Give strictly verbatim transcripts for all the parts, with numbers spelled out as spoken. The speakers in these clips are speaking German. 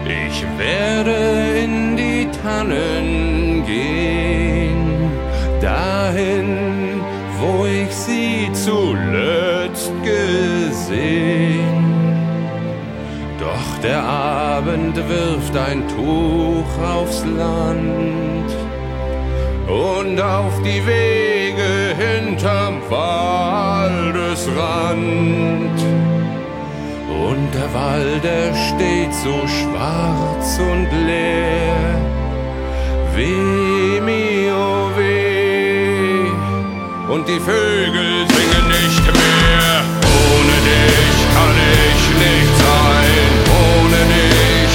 Ich werde in die Tannen gehen, dahin, wo ich sie zuletzt gesehen. Doch der Abend wirft ein Tuch aufs Land und auf die Wege hinterm Waldesrand. Und der Wald, der steht so schwarz und leer. Weh, mio, weh. Und die Vögel singen nicht mehr. Ohne dich kann ich nicht sein. Ohne dich.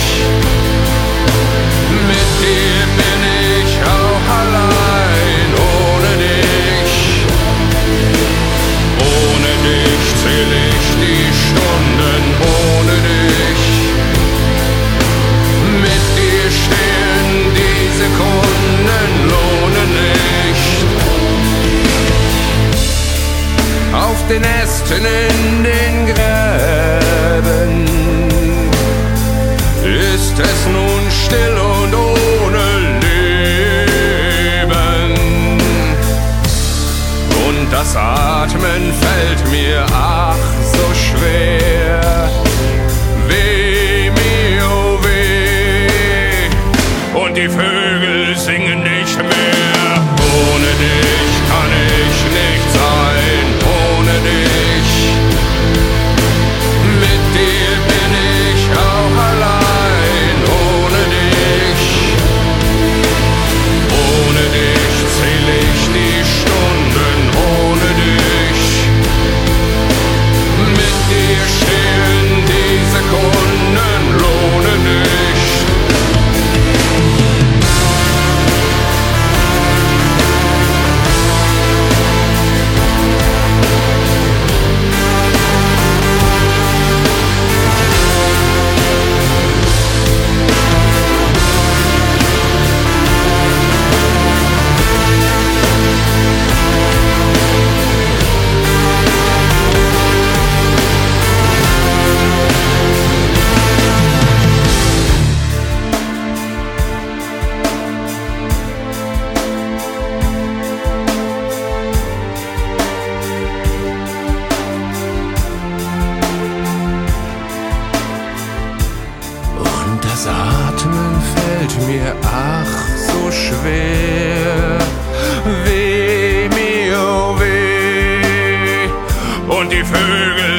Mit dir bin ich auch allein. Ohne dich. Ohne dich zähl ich die Stunden. Ohne dich. Mit dir stehen die Sekunden, lohnen nicht. Auf den Ästen in den Gräben ist es nun still und ohne Leben. Und das Atmen fällt mir ach so schwer. Weh, mio, weh. Und die Vögel singen nicht mehr. Ohne dich kann ich nicht sein. Ohne dich. Mit dir bin ich auch allein. Ohne dich. Ohne dich zähl ich die Stunden. Ohne dich. Mit dir stehen die Sekunden, lohnen nicht. Das Atmen fällt mir ach so schwer. Weh, mio, weh. Und die Vögel